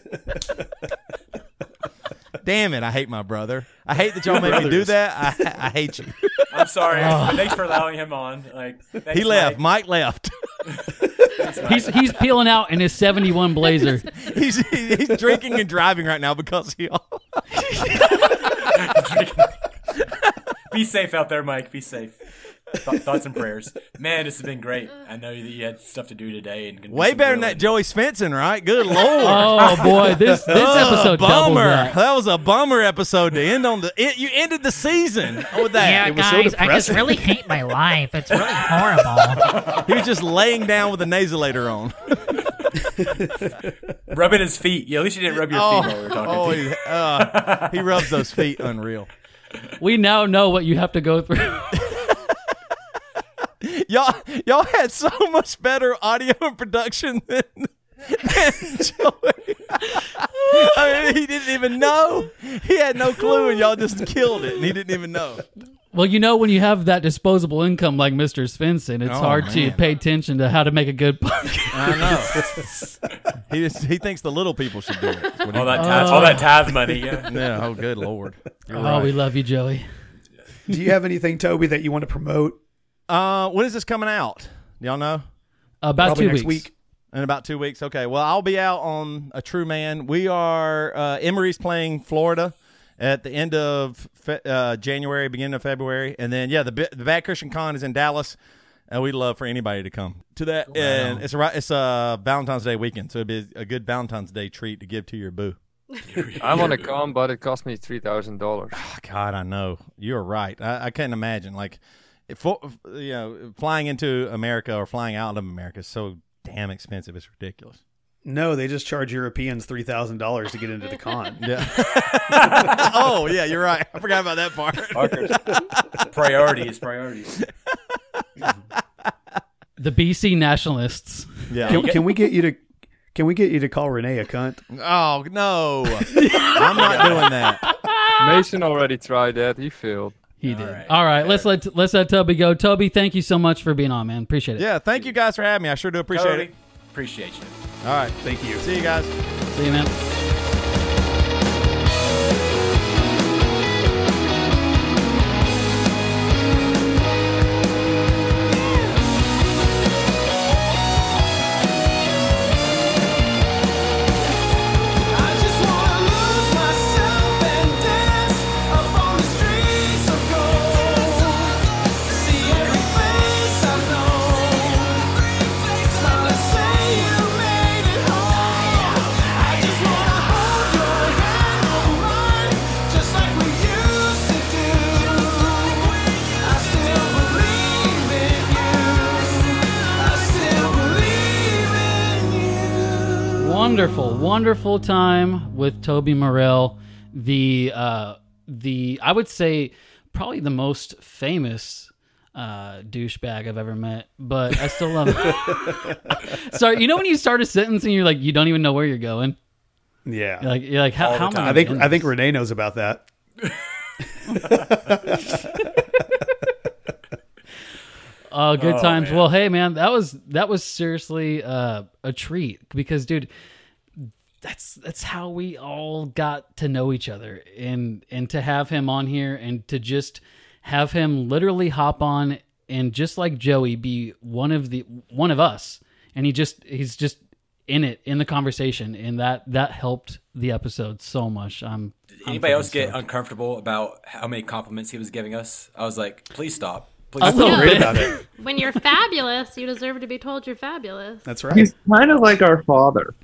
Damn it! I hate my brother. I hate that y'all made me do that. I hate you. I'm sorry. But thanks for allowing him on. He left. Mike left. He's peeling out in his 71 Blazer. He's drinking and driving right now because he. Be safe out there, Mike. Be safe. Thoughts and prayers. Man, this has been great. I know that you had stuff to do today. And way better than that Joey Svensson, right? Good Lord. Oh, boy. This episode doubles that. That was a bummer episode to end on. You ended the season with that. Yeah, guys, I just really hate my life. It's really horrible. He was just laying down with a nasolator on. Rubbing his feet. Yeah, at least you didn't rub your feet while we were talking. He rubs those feet. Unreal. We now know what you have to go through. Y'all had so much better audio and production than Joey. I mean, he didn't even know. He had no clue, and y'all just killed it, and he didn't even know. Well, when you have that disposable income like Mr. Svensson, it's hard to pay attention to how to make a good podcast. I know. He thinks the little people should do it. All that tithe money. Yeah. Oh, good Lord. You're right. We love you, Joey. Do you have anything, Toby, that you want to promote? When is this coming out? Do y'all know? About Probably 2 next weeks. week. In about 2 weeks. Okay. Well, I'll be out on A True Man. We are Emory's playing Florida at the end of January, beginning of February, and then the Bad Christian Con is in Dallas. And we'd love for anybody to come to that. Wow. And it's a Valentine's Day weekend, so it'd be a good Valentine's Day treat to give to your boo. I want to come, but it cost me $3,000. Oh, God, I know. You're right. I can't imagine. Like, flying into America or flying out of America is so damn expensive. It's ridiculous. No, they just charge Europeans $3,000 to get into the con. Yeah. Oh, yeah, you're right. I forgot about that part. Priorities. The BC nationalists. Yeah. Can we get you Can we get you to call Renee a cunt? Oh, no. I'm not doing that. Mason already tried that. He failed. He did. All right, let's let Toby go. Toby, thank you so much for being on, man. Appreciate it. Yeah, thank you guys for having me. I sure do appreciate it. Appreciate you. All right. Thank you. See you guys. See you, man. Wonderful time with Toby Morrell, the I would say probably the most famous douchebag I've ever met, but I still love it. Sorry, you know when you start a sentence and you're like, you don't even know where you're going. Yeah, you're like how am I? I think Renee knows about that. Oh, good times. Man. Well, hey man, that was seriously a treat because, dude, that's how we all got to know each other, and to have him on here and to just have him literally hop on and just like Joey be one of us, and he's just in the conversation, and that helped the episode so much. Did anybody else get uncomfortable about how many compliments he was giving us? I was like, please stop. I feel great about it. When you're fabulous, you deserve to be told you're fabulous. That's right. He's kind of like our father.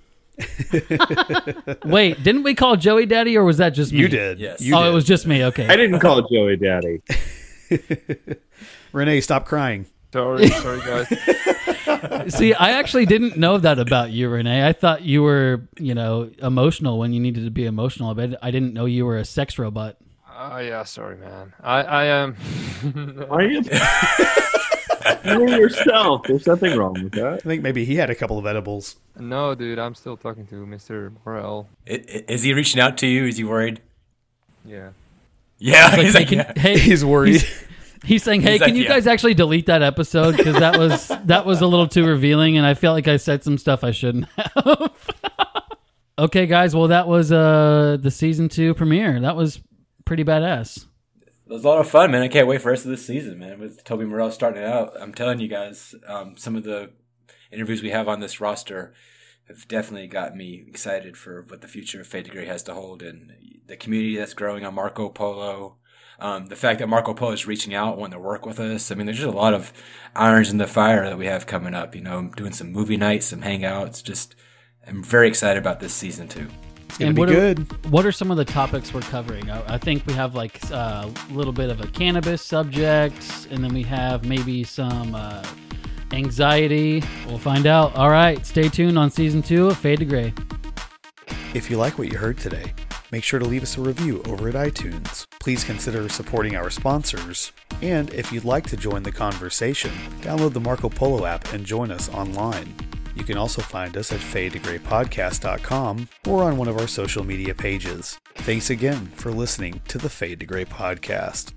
Wait, didn't we call Joey Daddy, or was that just me? You did. Yes. You did. It was just me. Okay. I didn't call Joey Daddy. Renee, stop crying. Sorry, guys. See, I actually didn't know that about you, Renee. I thought you were, emotional when you needed to be emotional, but I didn't know you were a sex robot. Oh, yeah, sorry, man. I am. Why are you? You're yourself. There's nothing wrong with that. I think maybe he had a couple of edibles. No, dude, I'm still talking to Mr. Morrell. Is he reaching out to you? Is he worried? Yeah. Yeah. He's like, hey, he's worried. He's saying, "Hey, can you guys actually delete that episode? Because that was a little too revealing, and I felt like I said some stuff I shouldn't have." Okay, guys. Well, that was the season 2 premiere. That was pretty badass. It was a lot of fun, man. I can't wait for the rest of this season, man. With Toby Morrell starting it out, I'm telling you guys, some of the interviews we have on this roster have definitely got me excited for what the future of Fade to Gray has to hold, and the community that's growing on Marco Polo. The fact that Marco Polo is reaching out, wanting to work with us. I mean, there's just a lot of irons in the fire that we have coming up. Doing some movie nights, some hangouts. I'm very excited about this season 2. It's going to be good. What are some of the topics we're covering? I think we have like a little bit of a cannabis subject, and then we have maybe some anxiety. We'll find out. All right, stay tuned on season 2 of Fade to Gray. If you like what you heard today, make sure to leave us a review over at iTunes. Please consider supporting our sponsors. And if you'd like to join the conversation, download the Marco Polo app and join us online. You can also find us at fadetograypodcast.com or on one of our social media pages. Thanks again for listening to the Fade to Gray podcast.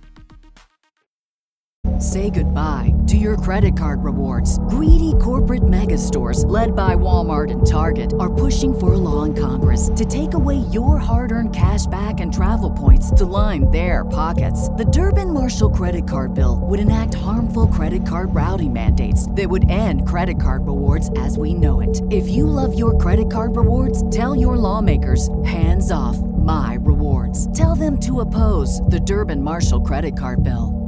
Say goodbye to your credit card rewards. Greedy corporate mega stores, led by Walmart and Target, are pushing for a law in Congress to take away your hard-earned cash back and travel points to line their pockets. The Durbin-Marshall credit card bill would enact harmful credit card routing mandates that would end credit card rewards as we know it. If you love your credit card rewards, tell your lawmakers, hands off my rewards. Tell them to oppose the Durbin-Marshall credit card bill.